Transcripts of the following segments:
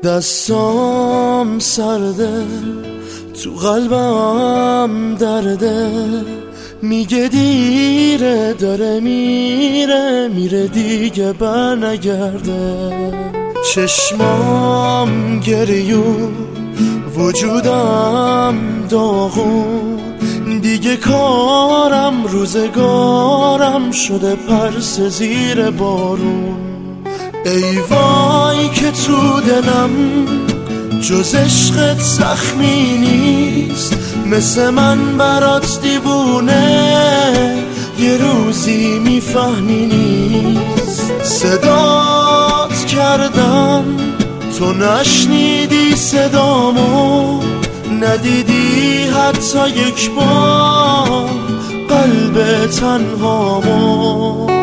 دستام سرده، تو قلبم درده، میگه دیره، داره میره دیگه بر نگرده. چشمام گریون، وجودم داغون، دیگه کارم روزگارم شده پرس زیر بارون. ای وای که تو دلم جز عشقت زخمی نیست، مثل من برات دیوونه یه روزی میفهمی نیست. صدات کردم تو نشنیدی صدامو، ندیدی حتی یک بار قلب تنهامو.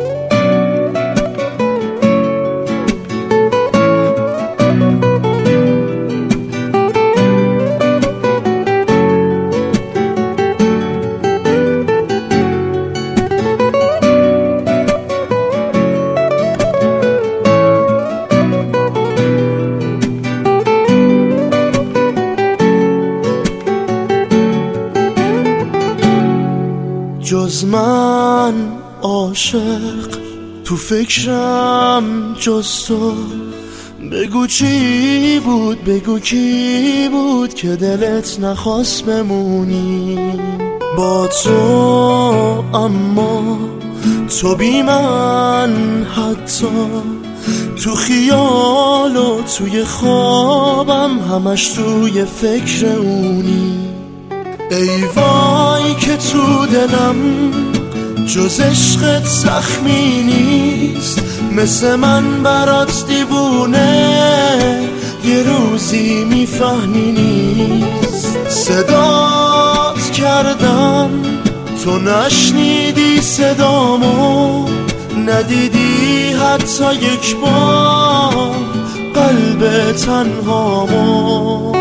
جز من عاشق تو فکرم جز تو، بگو چی بود، بگو کی بود که دلت نخواست بمونی با تو. اما تو بی من حتی تو خیال و توی خوابم همش توی فکر اونی. ای وای که تو دلم جز عشقت زخمی نیست، مثل من برات دیوونه یه روزی میفهمی نیست. صدات کردم تو نشنیدی صدامو، ندیدی حتی یک بار قلب تنهامو.